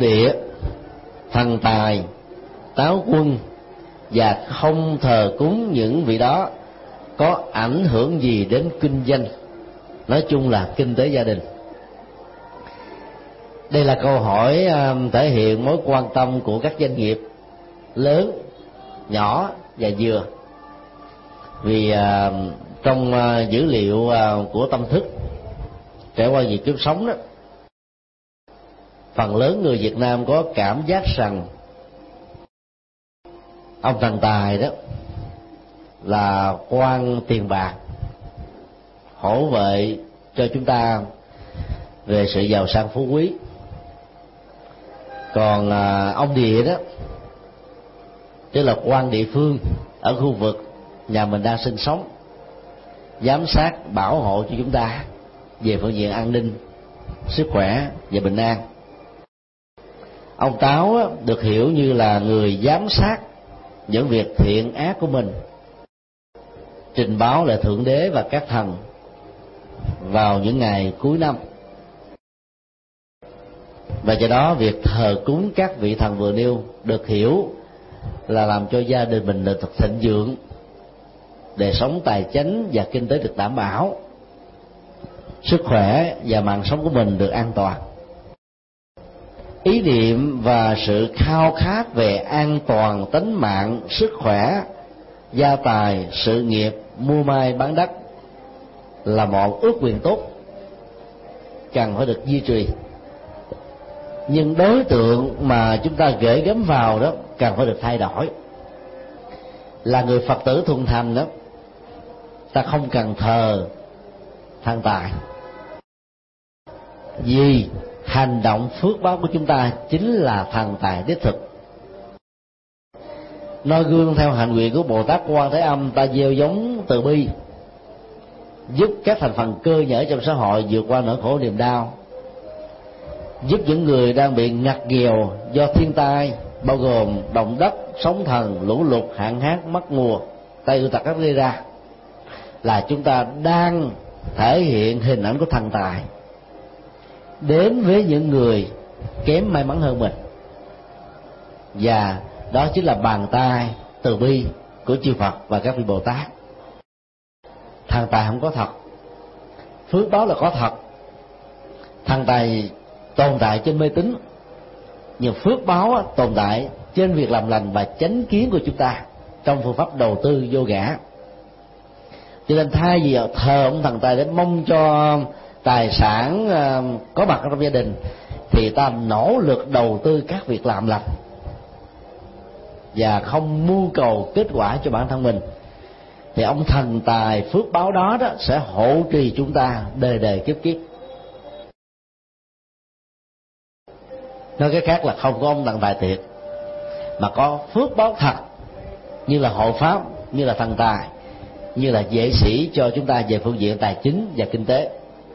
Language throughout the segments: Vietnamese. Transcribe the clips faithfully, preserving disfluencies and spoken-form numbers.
địa, thần tài, táo quân và không thờ cúng những vị đó có ảnh hưởng gì đến kinh doanh, nói chung là kinh tế gia đình? Đây là câu hỏi thể hiện mối quan tâm của các doanh nghiệp lớn, nhỏ và vừa. Vì trong dữ liệu của tâm thức trải qua nhiều kiếp sống đó, phần lớn người Việt Nam có cảm giác rằng ông thần tài đó là quan tiền bạc hỗ vệ cho chúng ta về sự giàu sang phú quý. Còn à, ông địa đó, tức là quan địa phương ở khu vực nhà mình đang sinh sống, giám sát bảo hộ cho chúng ta về phương diện an ninh, sức khỏe và bình an. Ông táo á, được hiểu như là người giám sát những việc thiện ác của mình, trình báo lại thượng đế và các thần vào những ngày cuối năm. Và do đó việc thờ cúng các vị thần vừa nêu được hiểu là làm cho gia đình mình được thịnh vượng, đời sống tài chính và kinh tế được đảm bảo, sức khỏe và mạng sống của mình được an toàn. Ý niệm và sự khao khát về an toàn tính mạng, sức khỏe, gia tài, sự nghiệp, mua mai bán đất là một ước nguyện tốt cần phải được duy trì. Nhưng đối tượng mà chúng ta gửi gắm vào đó cần phải được thay đổi. Là người Phật tử thuần thành đó, ta không cần thờ thần tài, vì hành động phước báo của chúng ta chính là thần tài đích thực. Noi gương theo hạnh nguyện của Bồ Tát Quan Thế Âm, ta gieo giống từ bi, giúp các thành phần cơ nhở trong xã hội vượt qua nỗi khổ niềm đau, giúp những người đang bị ngặt nghèo do thiên tai bao gồm động đất, sóng thần, lũ lụt, hạn hán, mất mùa, tai ương tật gây ra, là chúng ta đang thể hiện hình ảnh của thần tài đến với những người kém may mắn hơn mình. Và đó chính là bàn tay từ bi của chư Phật và các vị Bồ Tát. Thần tài không có thật, phước báo là có thật. Thần tài tồn tại trên mê tín, nhưng phước báo tồn tại trên việc làm lành và chánh kiến của chúng ta trong phương pháp đầu tư vô ngã. Cho nên thay vì thờ ông thần tài để mong cho tài sản có mặt trong gia đình, thì ta nỗ lực đầu tư các việc làm lành và không mưu cầu kết quả cho bản thân mình, thì ông thần tài phước báo đó đó sẽ hộ trì chúng ta đời đời kiếp kiếp. Nói cái khác là không có ông thần tài thiệt, mà có phước báo thật, như là hộ pháp, như là thần tài, như là vệ sĩ cho chúng ta về phương diện tài chính và kinh tế.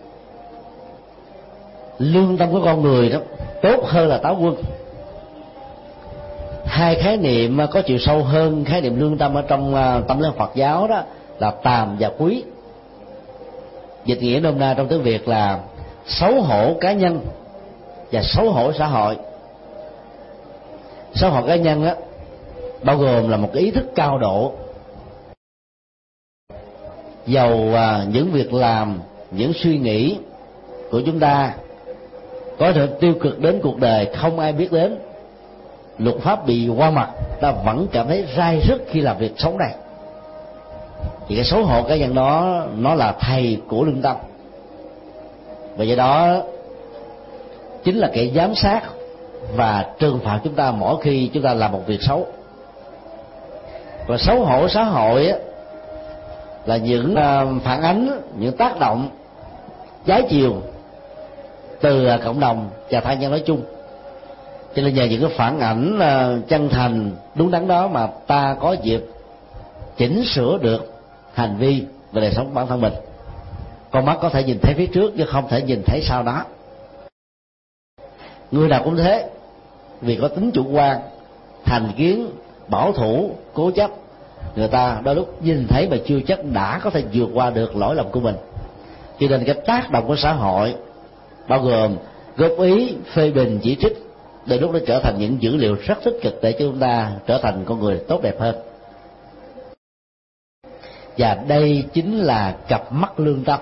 Lương tâm của con người đó tốt hơn là táo quân. Hai khái niệm có chiều sâu hơn khái niệm lương tâm ở trong tâm lý Phật giáo đó là tàm và quý. Dịch nghĩa nôm na trong tiếng Việt là xấu hổ cá nhân và xấu hổ xã hội. Xấu hổ cá nhân đó bao gồm là một cái ý thức cao độ, dầu những việc làm, những suy nghĩ của chúng ta có thể tiêu cực đến cuộc đời không ai biết đến, luật pháp bị qua mặt, ta vẫn cảm thấy rai rứt khi làm việc xấu này. Thì cái xấu hổ cá nhân đó nó là thầy của lương tâm, và do đó chính là kẻ giám sát và trừng phạt chúng ta mỗi khi chúng ta làm một việc xấu. Và xấu hổ xã hội á, là những phản ánh, những tác động trái chiều từ cộng đồng và tha nhân nói chung. Cho nên nhờ những cái phản ảnh chân thành đúng đắn đó mà ta có dịp chỉnh sửa được hành vi và đời sống của bản thân mình. Con mắt có thể nhìn thấy phía trước nhưng không thể nhìn thấy sau đó. Người nào cũng thế, vì có tính chủ quan, thành kiến, bảo thủ, cố chấp, người ta đôi lúc nhìn thấy mà chưa chắc đã có thể vượt qua được lỗi lầm của mình. Cho nên cái tác động của xã hội bao gồm góp ý, phê bình, chỉ trích đôi lúc nó trở thành những dữ liệu rất tích cực để chúng ta trở thành con người tốt đẹp hơn. Và đây chính là cặp mắt lương tâm,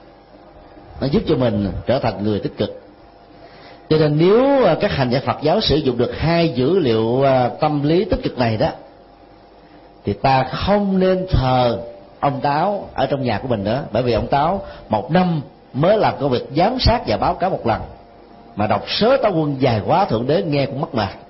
nó giúp cho mình trở thành người tích cực. Cho nên nếu các hành giả Phật giáo sử dụng được hai dữ liệu tâm lý tích cực này đó, thì ta không nên thờ ông Táo ở trong nhà của mình nữa. Bởi vì ông Táo một năm mới làm công việc giám sát và báo cáo một lần, mà đọc sớ Táo Quân dài quá Thượng Đế nghe cũng mất mệt.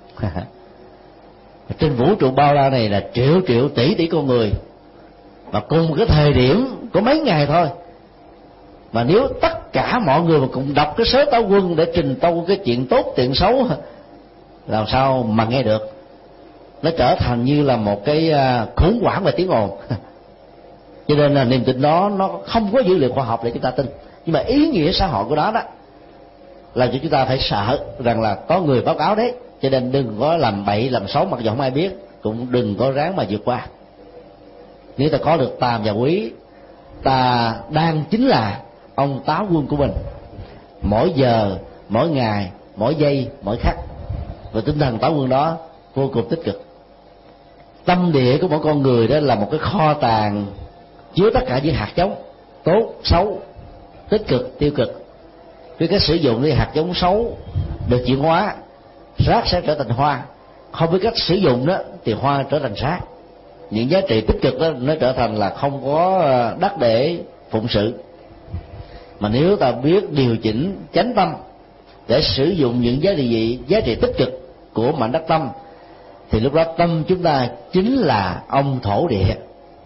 Trên vũ trụ bao la này là triệu triệu tỷ tỷ con người, mà cùng cái thời điểm có mấy ngày thôi, mà nếu tất cả mọi người mà cùng đọc cái sớ Táo Quân để trình tâu cái chuyện tốt chuyện xấu, làm sao mà nghe được. Nó trở thành như là một cái khủng hoảng về tiếng ồn. Cho nên là niềm tin đó nó không có dữ liệu khoa học để chúng ta tin, nhưng mà ý nghĩa xã hội của đó đó làm cho chúng ta phải sợ rằng là có người báo cáo đấy. Cho nên đừng có làm bậy làm xấu mặc dù không ai biết, cũng đừng có ráng mà vượt qua. Nếu ta có được Tam và Quý, ta đang chính là ông Táo Quân của mình, mỗi giờ, mỗi ngày, mỗi giây, mỗi khắc. Và tinh thần Táo Quân đó vô cùng tích cực. Tâm địa của mỗi con người đó là một cái kho tàng chứa tất cả những hạt giống tốt, xấu, tích cực, tiêu cực. Với cách sử dụng thì hạt giống xấu được chuyển hóa, rác sẽ trở thành hoa. Không biết cách sử dụng đó thì hoa trở thành rác. Những giá trị tích cực đó nó trở thành là không có đất để phụng sự. Mà nếu ta biết điều chỉnh chánh tâm để sử dụng những giá trị giá trị tích cực của mảnh đất tâm, thì lúc đó tâm chúng ta chính là ông thổ địa,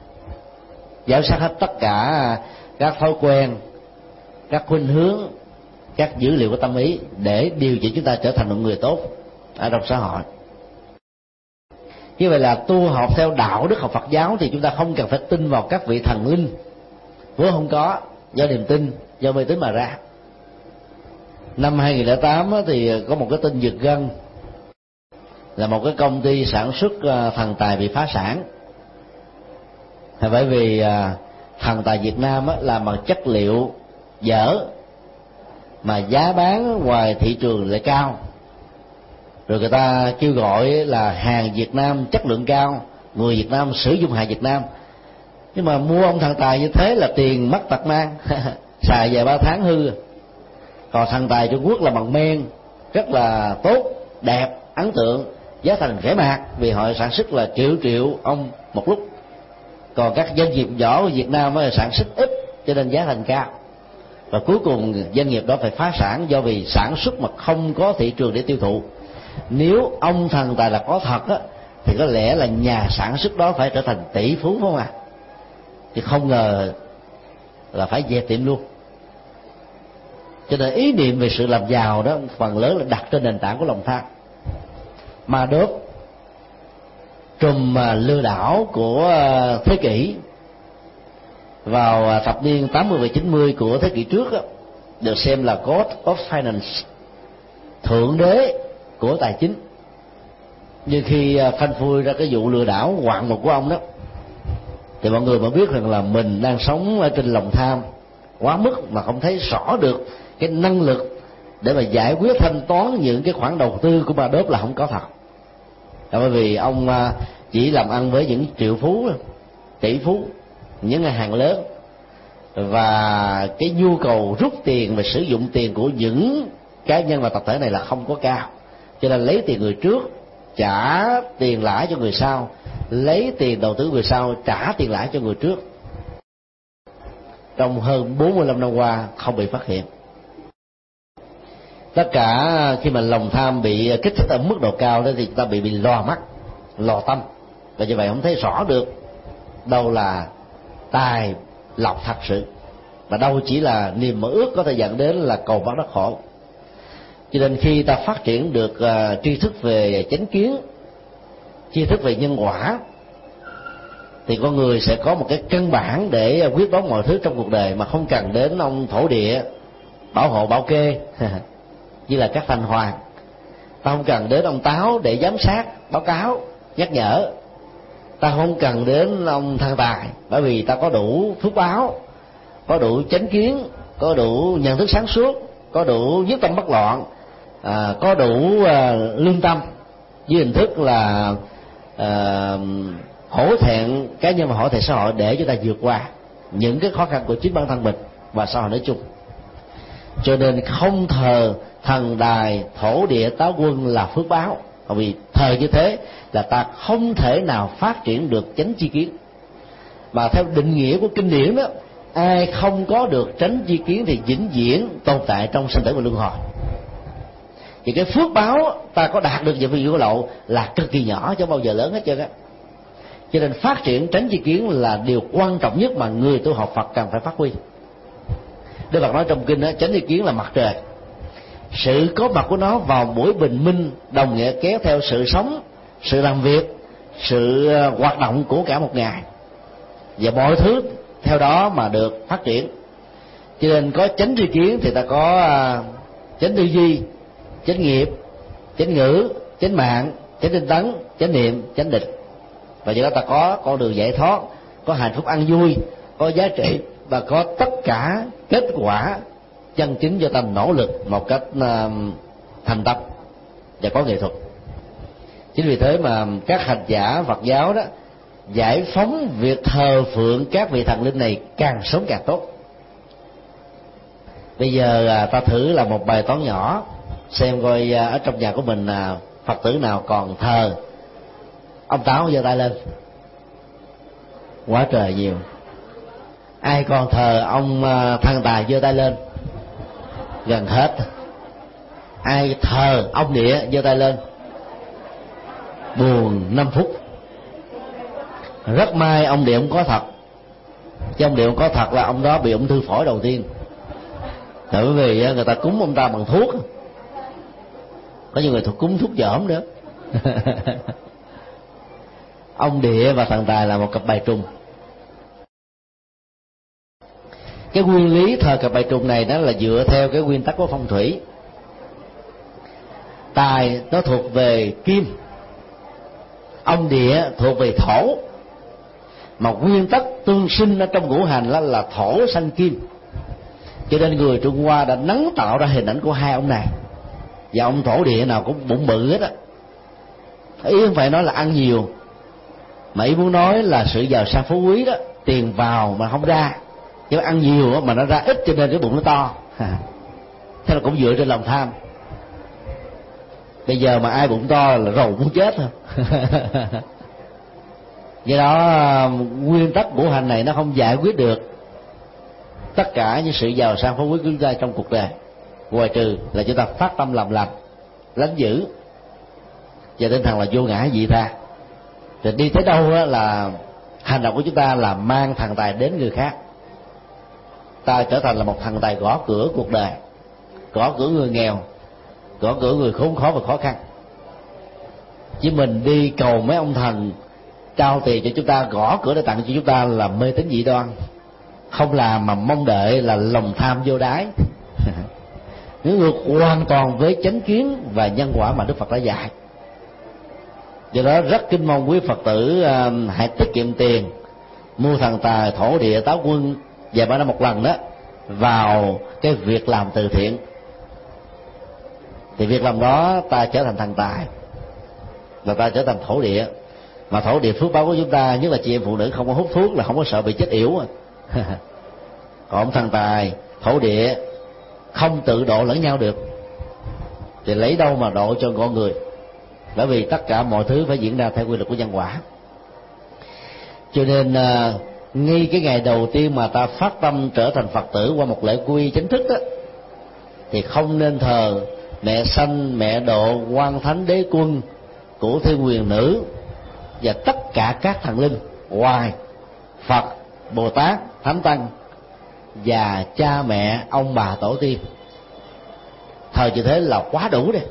giám sát hết tất cả các thói quen, các khuynh hướng, các dữ liệu của tâm ý để điều chỉnh chúng ta trở thành một người tốt ở trong xã hội. Như vậy là tu học theo đạo đức học Phật giáo thì chúng ta không cần phải tin vào các vị thần linh, vốn không có, do niềm tin, do mê tín mà ra. Năm hai nghìn lẻ tám thì có một cái tin giật gân là một cái công ty sản xuất thần tài bị phá sản. Bởi vì thần tài Việt Nam là bằng chất liệu dở mà giá bán ngoài thị trường lại cao, rồi người ta kêu gọi là hàng Việt Nam chất lượng cao, người Việt Nam sử dụng hàng Việt Nam. Nhưng mà mua ông thần tài như thế là tiền mất tật mang, xài vài ba tháng hư. Còn thần tài Trung Quốc là bằng men, rất là tốt, đẹp, ấn tượng, giá thành rẻ mạt, vì họ sản xuất là triệu triệu ông một lúc. Còn các doanh nghiệp nhỏ của Việt Nam là sản xuất ít, cho nên giá thành cao. Và cuối cùng doanh nghiệp đó phải phá sản do vì sản xuất mà không có thị trường để tiêu thụ. Nếu ông thần tài là có thật á, thì có lẽ là nhà sản xuất đó phải trở thành tỷ phú, phải không ạ? À? Thì không ngờ là phải dẹp tiệm luôn. Cho nên ý niệm về sự làm giàu đó phần lớn là đặt trên nền tảng của lòng tham. Ma đốp, trùm lừa đảo của thế kỷ vào thập niên tám mươi và chín mươi của thế kỷ trước đó, được xem là God of Finance, thượng đế của tài chính. Nhưng khi phanh phui ra cái vụ lừa đảo hoạn mục của ông đó, thì mọi người mới biết rằng là mình đang sống ở trên lòng tham quá mức mà không thấy rõ được cái năng lực để mà giải quyết thanh toán những cái khoản đầu tư của ma đốp là không có thật. Bởi vì ông chỉ làm ăn với những triệu phú, tỷ phú, những ngân hàng lớn, và cái nhu cầu rút tiền và sử dụng tiền của những cá nhân và tập thể này là không có cao. Cho nên lấy tiền người trước trả tiền lãi cho người sau, lấy tiền đầu tư người sau trả tiền lãi cho người trước. Trong hơn bốn mươi lăm năm qua không bị phát hiện. Tất cả khi mà lòng tham bị kích thích ở mức độ cao đó thì chúng ta bị bị lòa mắt, lò tâm, và như vậy không thấy rõ được đâu là tài lộc thật sự, và đâu chỉ là niềm mơ ước có thể dẫn đến là cầu bắt đắc khổ. Cho nên khi ta phát triển được uh, tri thức về chánh kiến, tri thức về nhân quả, thì con người sẽ có một cái căn bản để quyết đoán mọi thứ trong cuộc đời, mà không cần đến ông thổ địa bảo hộ bảo kê như là các thành hoàng. Ta không cần đến ông Táo để giám sát, báo cáo, nhắc nhở. Ta không cần đến ông thần tài, bởi vì ta có đủ phước báo, có đủ chánh kiến, có đủ nhận thức sáng suốt, có đủ nhất tâm bất loạn à, có đủ à, lương tâm với hình thức là à, hổ thẹn cá nhân và hổ thẹn xã hội để chúng ta vượt qua những cái khó khăn của chính bản thân mình và xã hội nói chung. Cho nên không thờ thần đài thổ địa táo quân là phước báo, bởi vì thờ như thế là ta không thể nào phát triển được chánh tri kiến. Mà theo định nghĩa của kinh điển đó, ai không có được chánh tri kiến thì vĩnh viễn tồn tại trong sinh tử và luân hồi. Thì cái phước báo ta có đạt được về vị của lộ là cực kỳ nhỏ, chứ bao giờ lớn hết trơn á. Cho nên phát triển chánh tri kiến là điều quan trọng nhất mà người tu học Phật cần phải phát huy. Đức Phật nói trong kinh đó, chánh tri kiến là mặt trời. Sự có mặt của nó vào buổi bình minh đồng nghĩa kéo theo sự sống, sự làm việc, sự hoạt động của cả một ngày, và mọi thứ theo đó mà được phát triển. Cho nên có chánh tri kiến thì ta có chánh tư duy, chánh nghiệp, chánh ngữ, chánh mạng, chánh tinh tấn, chánh niệm, chánh định. Và do đó ta có con đường giải thoát, có hạnh phúc an vui, có giá trị, và có tất cả kết quả chân chính do ta nỗ lực một cách uh, thành tâm và có nghệ thuật. Chính vì thế mà các hành giả Phật giáo đó giải phóng việc thờ phượng các vị thần linh này càng sớm càng tốt. Bây giờ uh, ta thử là một bài toán nhỏ, xem coi uh, ở trong nhà của mình uh, Phật tử nào còn thờ ông Táo, giơ tay lên. Quá trời nhiều. Ai còn thờ ông uh, Thần Tài, giơ tay lên. Gần hết. Ai thờ ông Địa, giơ tay lên. Buồn năm phút. Rất may ông Địa không có thật, chứ ông Địa không có thật là ông đó bị ung thư phổi đầu tiên. Tại bởi vì người ta cúng ông ta bằng thuốc, có nhiều người thuộc cúng thuốc dởm nữa. Ông Địa và Thần Tài là một cặp bài trùng. Cái nguyên lý thờ cặp bài trùng này đó là dựa theo cái nguyên tắc của phong thủy. Tài nó thuộc về kim, ông Địa thuộc về thổ, mà nguyên tắc tương sinh ở trong ngũ hành là, là thổ sanh kim. Cho nên người Trung Hoa đã nắng tạo ra hình ảnh của hai ông này, và ông thổ địa nào cũng bụng bự hết á. Ý không phải nói là ăn nhiều, mà ý muốn nói là sự giàu sang phú quý đó, tiền vào mà không ra, chứ ăn nhiều mà nó ra ít, cho nên cái bụng nó to. Thế là cũng dựa trên lòng tham. Bây giờ mà ai bụng to là rầu muốn chết thôi. Do đó nguyên tắc ngũ hành này nó không giải quyết được tất cả những sự giàu sang phú quý của chúng ta trong cuộc đời, ngoài trừ là chúng ta phát tâm làm lành, lánh dữ, và tinh thần là vô ngã vị tha. Thì đi tới đâu là hành động của chúng ta là mang thần tài đến người khác. Ta trở thành là một thần tài gõ cửa cuộc đời, gõ cửa người nghèo, gõ cửa người khốn khó và khó khăn. Chứ mình đi cầu mấy ông thần trao tiền cho chúng ta, gõ cửa để tặng cho chúng ta là mê tín dị đoan, không làm mà mong đợi là lòng tham vô đáy. Nó ngược hoàn toàn với chánh kiến và nhân quả mà Đức Phật đã dạy. Do đó rất kinh mong quý Phật tử uh, hãy tiết kiệm tiền mua thần tài thổ địa táo quân vài ba năm một lần đó vào cái việc làm từ thiện. Thì việc làm đó ta trở thành thần tài, và ta trở thành thổ địa. Mà thổ địa phước báo của chúng ta, nhất là chị em phụ nữ không có hút thuốc là không có sợ bị chết yểu. Còn thần tài thổ địa không tự độ lẫn nhau được, thì lấy đâu mà độ cho con người? Bởi vì tất cả mọi thứ phải diễn ra theo quy luật của nhân quả. Cho nên uh, ngay cái ngày đầu tiên mà ta phát tâm trở thành Phật tử qua một lễ quy chính thức đó, thì không nên thờ mẹ sanh, mẹ độ, quan thánh, đế quân, cửu thiên quyền nữ và tất cả các thần linh ngoài Phật, Bồ Tát, Thánh Tăng và cha mẹ, ông bà, tổ tiên. Thờ như thế là quá đủ đi.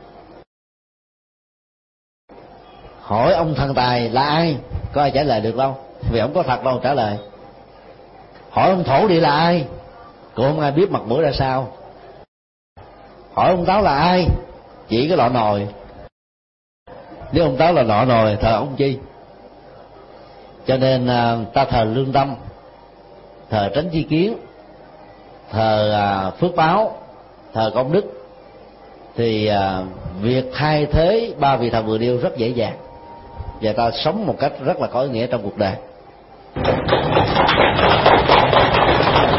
Hỏi ông thần tài là ai, có ai trả lời được đâu, vì ông có thật đâu trả lời. Hỏi ông thổ địa là ai, cũng không ai biết mặt mũi ra sao. Hỏi ông Táo là ai, chỉ cái lọ nồi. Nếu ông Táo là lọ nồi, thờ ông chi? Cho nên ta thờ lương tâm, thờ tránh tri kiến, thờ phước báo, thờ công đức, thì à, việc thay thế ba vị thần vừa nêu rất dễ dàng, và ta sống một cách rất là có ý nghĩa trong cuộc đời.